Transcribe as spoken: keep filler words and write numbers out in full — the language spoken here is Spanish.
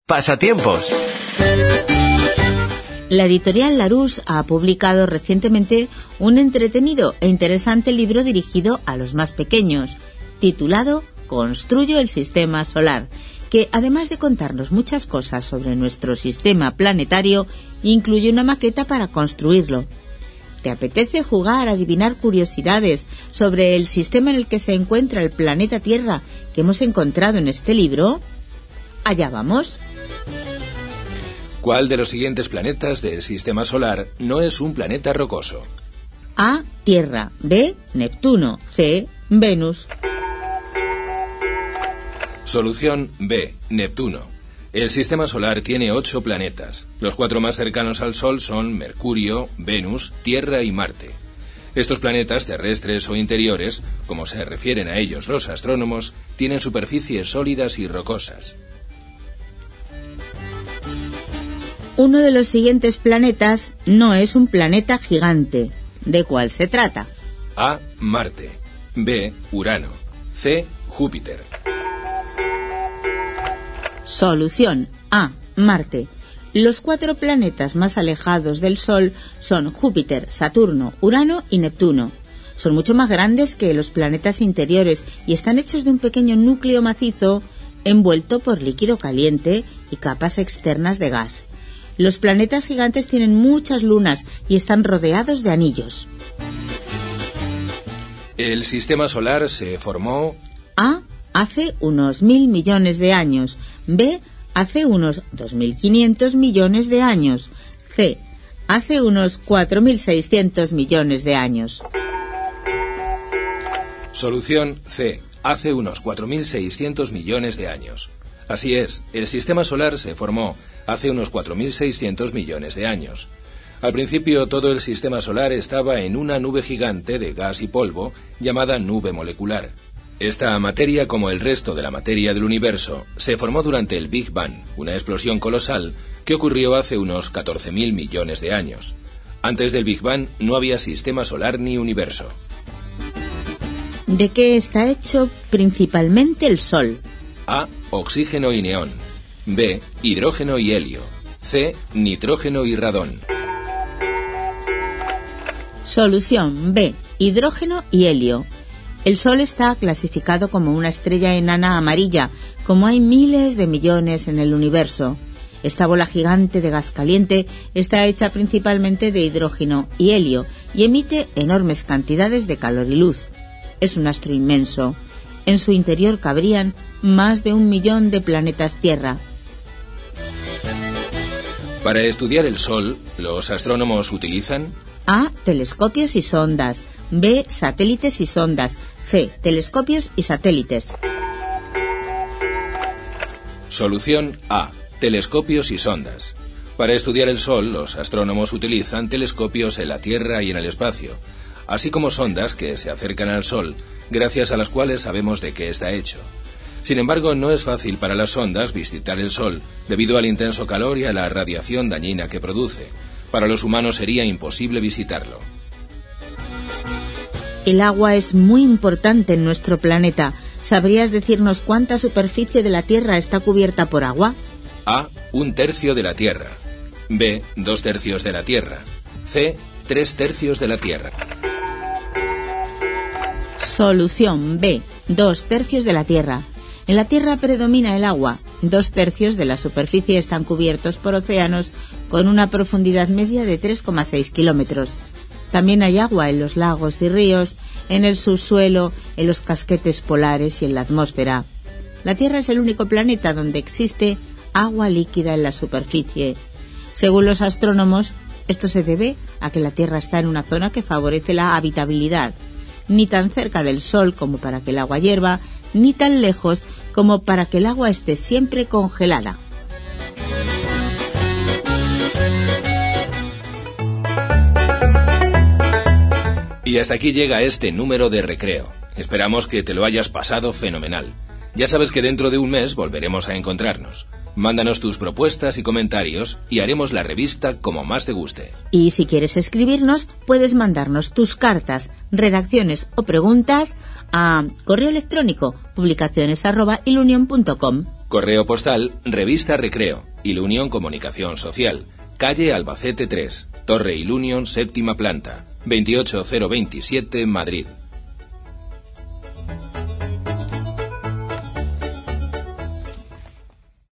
Pasatiempos. La editorial Larousse ha publicado recientemente un entretenido e interesante libro dirigido a los más pequeños, titulado Construyo el Sistema Solar, que además de contarnos muchas cosas sobre nuestro sistema planetario, incluye una maqueta para construirlo. ¿Te apetece jugar a adivinar curiosidades sobre el sistema en el que se encuentra el planeta Tierra que hemos encontrado en este libro? Allá vamos. ¿Cuál de los siguientes planetas del sistema solar no es un planeta rocoso? A. Tierra. B. Neptuno. C. Venus. Solución B. Neptuno. El sistema solar tiene ocho planetas. Los cuatro más cercanos al Sol son Mercurio, Venus, Tierra y Marte. Estos planetas terrestres o interiores, como se refieren a ellos los astrónomos, tienen superficies sólidas y rocosas. Uno de los siguientes planetas no es un planeta gigante. ¿De cuál se trata? A. Marte. B. Urano. C. Júpiter. Solución A. Marte. Los cuatro planetas más alejados del Sol son Júpiter, Saturno, Urano y Neptuno. Son mucho más grandes que los planetas interiores y están hechos de un pequeño núcleo macizo envuelto por líquido caliente y capas externas de gas. Los planetas gigantes tienen muchas lunas y están rodeados de anillos. El sistema solar se formó... A. Hace unos mil millones de años. B. Hace unos dos mil quinientos millones de años. C. Hace unos cuatro mil seiscientos millones de años. Solución C. Hace unos cuatro mil seiscientos millones de años. Así es, el sistema solar se formó hace unos cuatro mil seiscientos millones de años. Al principio todo el sistema solar estaba en una nube gigante de gas y polvo llamada nube molecular. Esta materia, como el resto de la materia del universo, se formó durante el Big Bang, una explosión colosal que ocurrió hace unos catorce mil millones de años. Antes del Big Bang no había sistema solar ni universo. ¿De qué está hecho principalmente el Sol? A. Oxígeno y neón. B. Hidrógeno y helio. C. Nitrógeno y radón. Solución B. Hidrógeno y helio. El Sol está clasificado como una estrella enana amarilla, como hay miles de millones en el universo. Esta bola gigante de gas caliente está hecha principalmente de hidrógeno y helio y emite enormes cantidades de calor y luz. Es un astro inmenso. En su interior cabrían más de un millón de planetas Tierra. Para estudiar el Sol, los astrónomos utilizan... A. Telescopios y sondas. B. Satélites y sondas. C. Telescopios y satélites. Solución A. Telescopios y sondas. Para estudiar el Sol, los astrónomos utilizan telescopios en la Tierra y en el espacio, así como sondas que se acercan al Sol, gracias a las cuales sabemos de qué está hecho. Sin embargo, no es fácil para las sondas visitar el Sol, debido al intenso calor y a la radiación dañina que produce. Para los humanos sería imposible visitarlo. El agua es muy importante en nuestro planeta. ¿Sabrías decirnos cuánta superficie de la Tierra está cubierta por agua? A. Un tercio de la Tierra. B. Dos tercios de la Tierra. C. Tres tercios de la Tierra. Solución B. Dos tercios de la Tierra. En la Tierra predomina el agua. Dos tercios de la superficie están cubiertos por océanos con una profundidad media de tres coma seis kilómetros. También hay agua en los lagos y ríos, en el subsuelo, en los casquetes polares y en la atmósfera. La Tierra es el único planeta donde existe agua líquida en la superficie. Según los astrónomos, esto se debe a que la Tierra está en una zona que favorece la habitabilidad, ni tan cerca del Sol como para que el agua hierva, ni tan lejos como para que el agua esté siempre congelada. Y hasta aquí llega este número de recreo. Esperamos que te lo hayas pasado fenomenal. Ya sabes que dentro de un mes volveremos a encontrarnos. Mándanos tus propuestas y comentarios y haremos la revista como más te guste. Y si quieres escribirnos, puedes mandarnos tus cartas, redacciones o preguntas a correo electrónico publicaciones arroba ilunion punto com. Correo postal, Revista Recreo, Ilunion Comunicación Social, calle Albacete tres, Torre Ilunion, séptima planta, veintiocho mil veintisiete, Madrid.